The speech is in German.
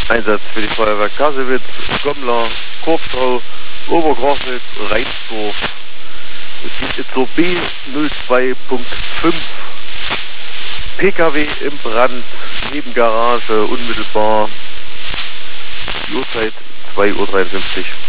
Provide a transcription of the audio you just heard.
Einsatz für die Feuerwehr Kasewitz, Gommler, Korpsau, Obergrafwitz, Rheinsdorf. Es gibt jetzt so B02.5 PKW im Brand, Nebengarage, unmittelbar. Die Uhrzeit 2:53 Uhr.